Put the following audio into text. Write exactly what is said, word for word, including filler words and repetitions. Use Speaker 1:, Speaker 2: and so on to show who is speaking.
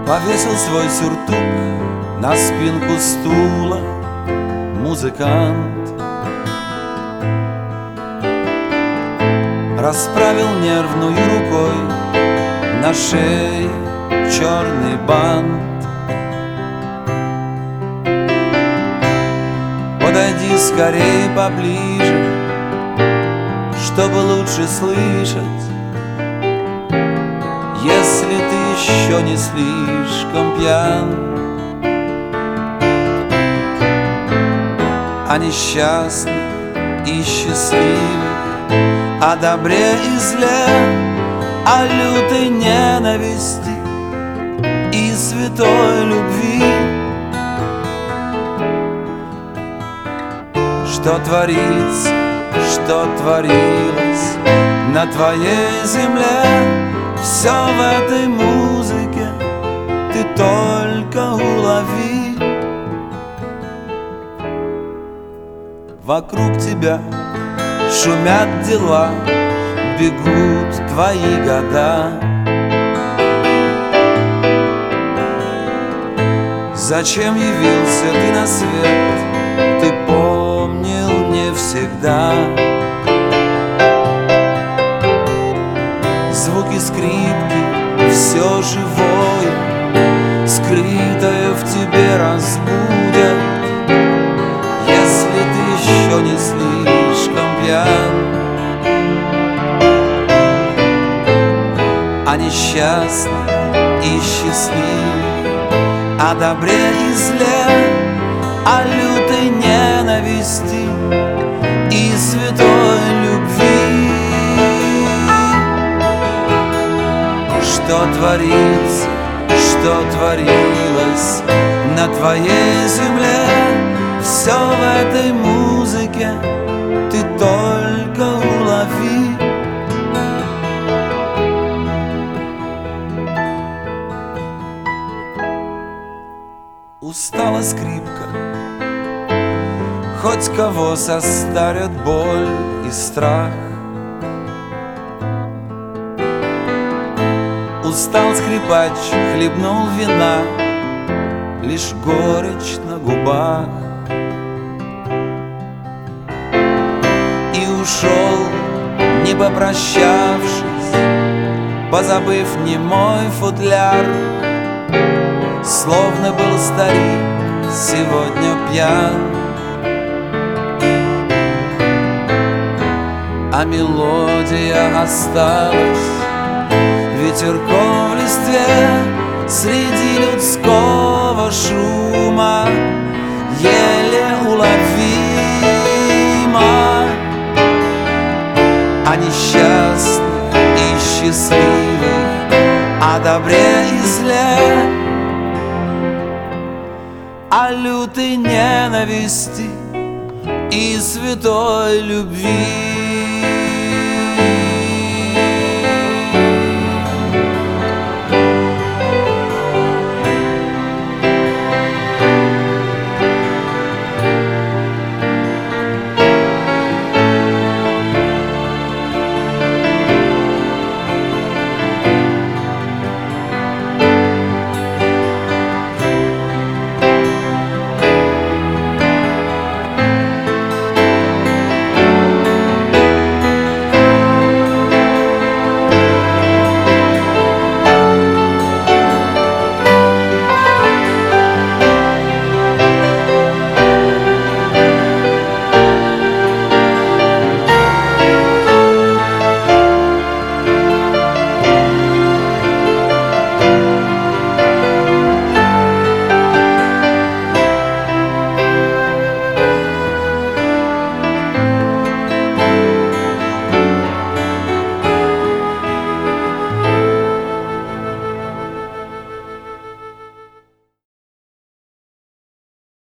Speaker 1: Повесил свой сюртук на спинку стула музыкант, расправил нервную рукой на шее черный бант. Подойди скорей поближе, чтобы лучше слышать, если ты еще не слишком пьян. О несчастных и счастливых, о добре и зле, о лютой ненависти и святой любви. Что творится, что творилось на твоей земле, все в этой музыке ты только улови. Вокруг тебя шумят дела, бегут твои года. Зачем явился ты на свет, ты помнил не всегда. Звуки скрипки, все живое, скрытое в тебе разбудят, если ты еще не слишком пьян. О несчастных и счастливых, о добре и зле, о лютой ненависти и святой любви. Что творится, что творилось на твоей земле, все в этой музыке ты только улови. Устала скрипка, хоть кого состарят боль и страх. Устал скрипач, хлебнул вина, лишь горечь на губах. И ушел, не попрощавшись, позабыв немой футляр. Словно был старик сегодня пьян, а мелодия осталась ветерком в листве среди людского шума, еле уловима. О несчастных и счастливых, о добре и зле, о лютой ненависти и святой любви.